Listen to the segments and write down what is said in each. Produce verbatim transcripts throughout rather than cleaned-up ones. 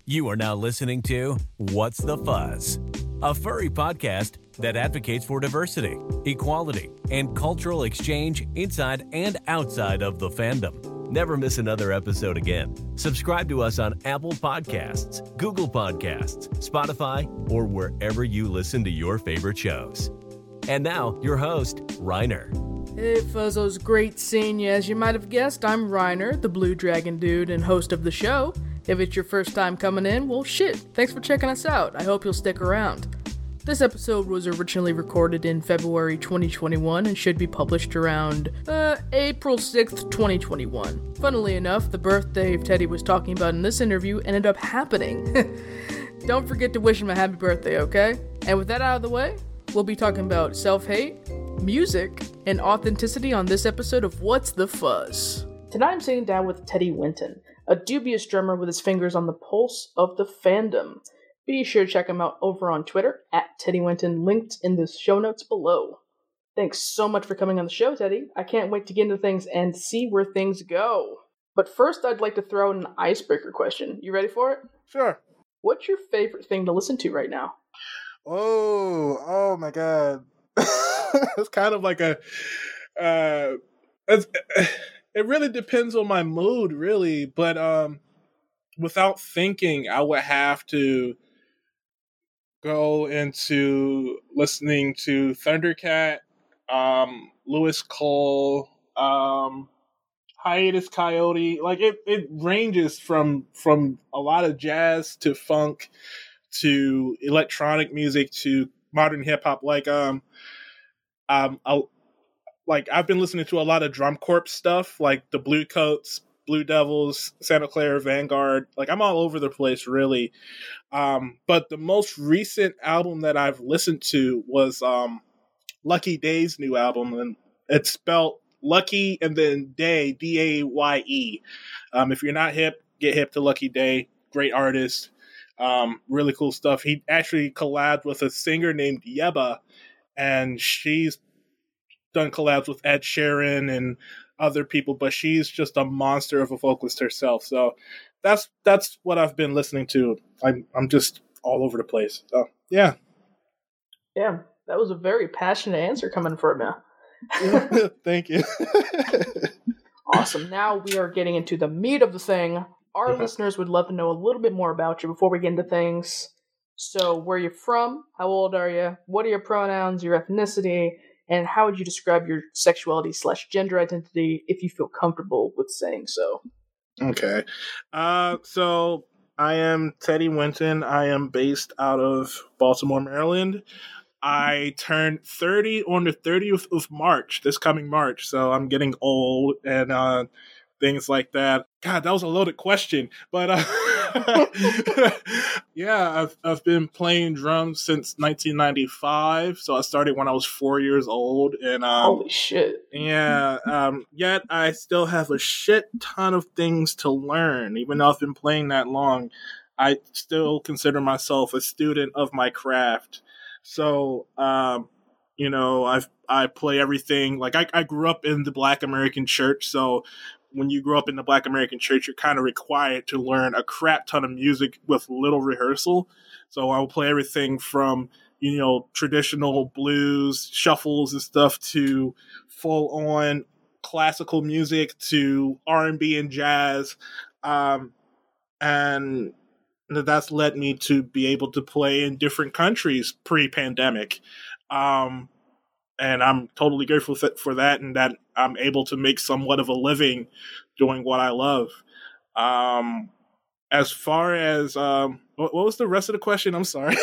You are now listening to What's the Fuzz, a furry podcast that advocates for diversity, equality, and cultural exchange inside and outside of the fandom. Never miss another episode again. Subscribe to us on Apple Podcasts, Google Podcasts, Spotify, or wherever you listen to your favorite shows. And now, your host, Reiner. Hey Fuzzos, great seeing you. As you might have guessed, I'm Reiner, the Blue Dragon Dude and host of the show. If it's your first time coming in, well shit, thanks for checking us out. I hope you'll stick around. This episode was originally recorded in February twenty twenty-one and should be published around, uh, April sixth, twenty twenty-one. Funnily enough, the birthday Teddy was talking about in this interview ended up happening. Don't forget to wish him a happy birthday, okay? And with that out of the way, we'll be talking about self-hate, music, and authenticity on this episode of What's the Fuzz. Tonight I'm sitting down with Teddy Winton, a dubious drummer with his fingers on the pulse of the fandom. Be sure to check him out over on Twitter, at Teddy Winton, linked in the show notes below. Thanks so much for coming on the show, Teddy. I can't wait to get into things and see where things go. But first, I'd like to throw in an icebreaker question. You ready for it? Sure. What's your favorite thing to listen to right now? Oh, oh my god. It's kind of like a, uh, it's, it really depends on my mood, really. But um, without thinking, I would have to go into listening to Thundercat, um, Lewis Cole, um, Hiatus Coyote. Like it, it ranges from from a lot of jazz to funk to electronic music to modern hip hop. Like um, um, I'll, like I've been listening to a lot of Drum Corps stuff, like the Blue Coats, Blue Devils, Santa Clara Vanguard. Like I'm all over the place, really. Um, but the most recent album that I've listened to was um, Lucky Daye's new album, and it's spelled Lucky and then Day, D A Y E. Um, if you're not hip, get hip to Lucky Daye. Great artist. Um, really cool stuff. He actually collabed with a singer named Yeba, and she's done collabs with Ed Sheeran and other people, but she's just a monster of a vocalist herself. So that's that's what I've been listening to. I'm I'm just all over the place. So yeah. Yeah, that was a very passionate answer coming from you. Thank you. Awesome. Now we are getting into the meat of the thing. Our uh-huh. listeners would love to know a little bit more about you before we get into things. So where are you from? How old are you? What are your pronouns, your ethnicity, and how would you describe your sexuality slash gender identity if you feel comfortable with saying so? Okay. Uh, so I am Teddy Winton. I am based out of Baltimore, Maryland. I turned thirty on the thirtieth of March, this coming March. So I'm getting old and uh, things like that. God, that was a loaded question. But uh, yeah, I've I've been playing drums since nineteen ninety-five. So I started when I was four years old. And um, holy shit! Yeah. Um, yet I still have a shit ton of things to learn, even though I've been playing that long. I still consider myself a student of my craft. So, um, you know, I've, I play everything. Like I, I grew up in the Black American church. So when you grow up in the Black American church, you're kind of required to learn a crap ton of music with little rehearsal. So I will play everything from, you know, traditional blues, shuffles and stuff to full on classical music to R and B and jazz. Um, and that's led me to be able to play in different countries pre-pandemic. Um, and I'm totally grateful for that, and that I'm able to make somewhat of a living doing what I love. Um, as far as, um, what, what was the rest of the question? I'm sorry.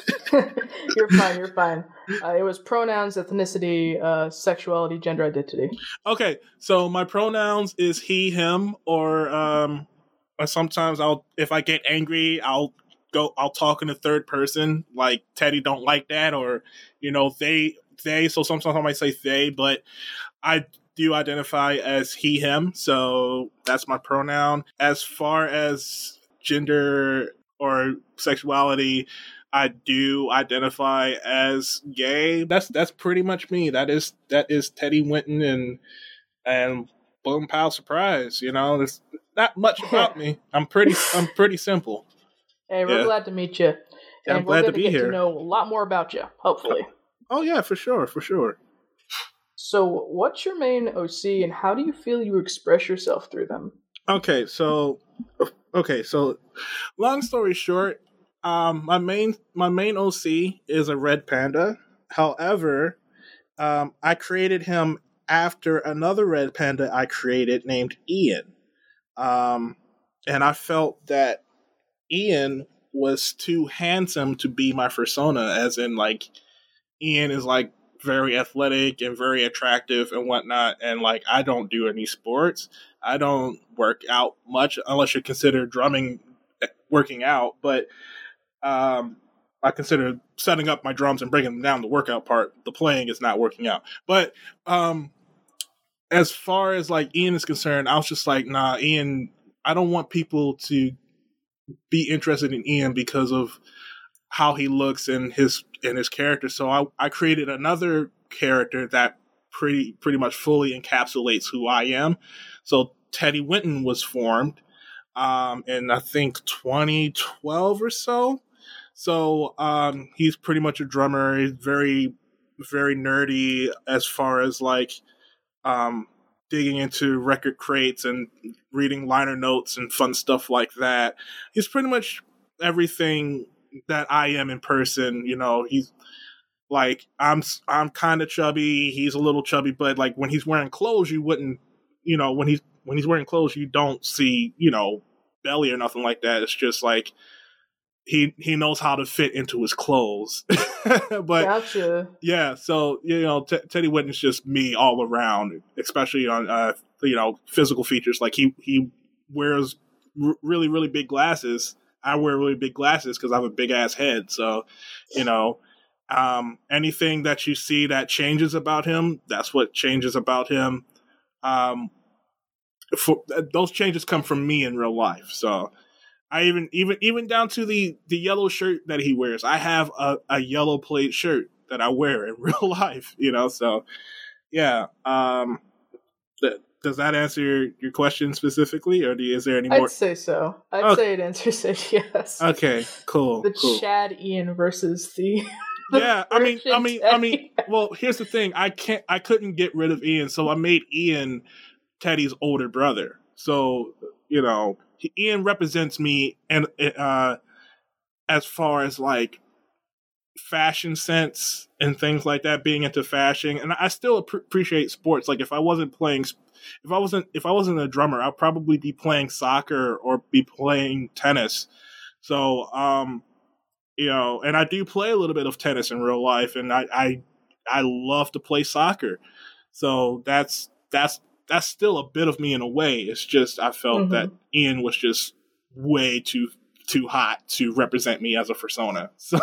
You're fine, you're fine. Uh, it was pronouns, ethnicity, uh, sexuality, gender identity. Okay, so my pronouns is he, him, or, um, or sometimes I'll, if I get angry, I'll go, I'll talk in the third person, like Teddy don't like that, or, you know, they, they, so sometimes I might say they, but I do identify as he, him, so that's my pronoun. As far as gender or sexuality, I do identify as gay. That's, that's pretty much me. That is, that is Teddy Winton, and, and boom, pow, surprise, you know, there's not much about me. I'm pretty, I'm pretty simple. Hey, we're Yeah. glad to meet you. Yeah, I'm And glad we're to going to be get here. to know a lot more about you, hopefully. Oh yeah, for sure, for sure. So, what's your main O C, and how do you feel you express yourself through them? Okay, so okay, so long story short, um, my main my main O C is a red panda. However, um, I created him after another red panda I created named Ian. Um, and I felt that Ian was too handsome to be my persona, as in like Ian is like very athletic and very attractive and whatnot, and like I don't do any sports. I don't work out much unless you consider drumming working out, but um, I consider setting up my drums and breaking them down the workout part. The playing is not working out, but um, as far as like Ian is concerned, I was just like, nah, Ian. I don't want people to be interested in Ian because of how he looks and his and his character. So I, I created another character that pretty pretty much fully encapsulates who I am. So Teddy Winton was formed um, in I think twenty twelve or so. So um, he's pretty much a drummer. He's very very nerdy as far as like um, digging into record crates and reading liner notes and fun stuff like that. He's pretty much everything that I am in person. You know, he's like I'm I'm kind of chubby. He's a little chubby, but like when he's wearing clothes, you wouldn't, you know, when he's when he's wearing clothes, you don't see, you know, belly or nothing like that. It's just like he he knows how to fit into his clothes. But Gotcha. yeah, so you know, T- Teddy Winton's just me all around, especially on uh, you know, physical features. Like he he wears r- really really big glasses. I wear really big glasses because I have a big ass head. So, you know, um, anything that you see that changes about him, that's what changes about him. Um, for those changes come from me in real life. So I even even even down to the the yellow shirt that he wears. I have a, a yellow plaid shirt that I wear in real life. You know, so yeah. Um, th- does that answer your, your question specifically, or do you, is there any more? I'd say so. I'd Okay. say it answers it, yes. Okay, cool. The cool. Chad Ian versus the. the Yeah, I mean, I Virgin mean, I Teddy. mean. Well, here's the thing. I can't. I couldn't get rid of Ian, so I made Ian Teddy's older brother. So you know, he, Ian represents me, and uh, as far as like fashion sense and things like that, being into fashion, and I still ap- appreciate sports. Like if I wasn't playing, if I wasn't, if I wasn't a drummer, I'd probably be playing soccer or be playing tennis. So, um, you know, and I do play a little bit of tennis in real life, and I, I, I love to play soccer. So that's that's that's still a bit of me in a way. It's just I felt Mhm. that Ian was just way too too hot to represent me as a persona. So,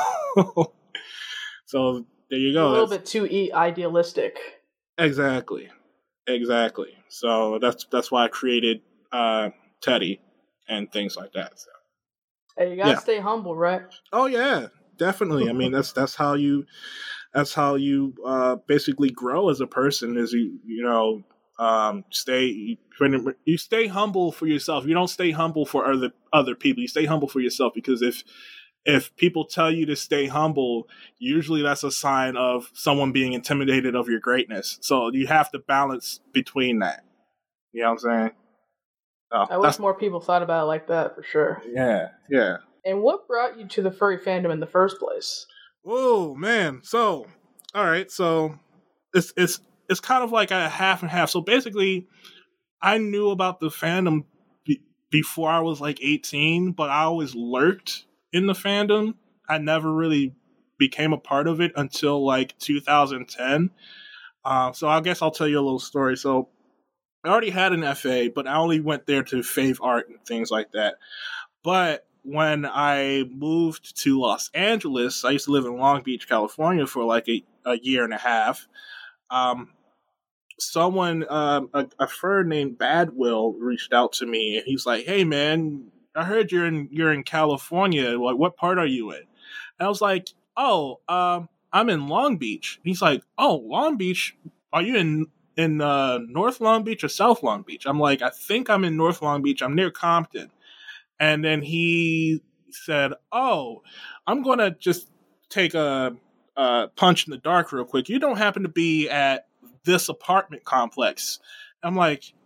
so there you go. A little That's- bit too e- idealistic. Exactly, exactly. So that's that's why I created uh, Teddy and things like that. So. Hey, you gotta Yeah. stay humble, right? Oh yeah, definitely. I mean, that's that's how you that's how you uh, basically grow as a person. Is you you know um, stay you stay humble for yourself. You don't stay humble for other other people. You stay humble for yourself, because if if people tell you to stay humble, usually that's a sign of someone being intimidated of your greatness. So you have to balance between that. You know what I'm saying? Oh, I wish more people thought about it like that, for sure. yeah, yeah. And what brought you to the furry fandom in the first place? Oh man. So, all right. So it's it's it's kind of like a half and half. So basically, I knew about the fandom be- before I was like eighteen, but I always lurked in the fandom. I never really became a part of it until like two thousand ten. Uh, so I guess I'll tell you a little story. So I already had an F A, but I only went there to fave art and things like that. But when I moved to Los Angeles, I used to live in Long Beach, California for like a, a year and a half. Um, someone, um, a, a fur named Badwill reached out to me, and he's like, "Hey, man, I heard you're in you're in California. Like, what part are you in?" And I was like, "Oh, um, I'm in Long Beach." And he's like, "Oh, Long Beach? Are you in in uh, North Long Beach or South Long Beach?" I'm like, "I think I'm in North Long Beach. I'm near Compton." And then he said, "Oh, I'm going to just take a, a punch in the dark real quick. You don't happen to be at this apartment complex?" I'm like,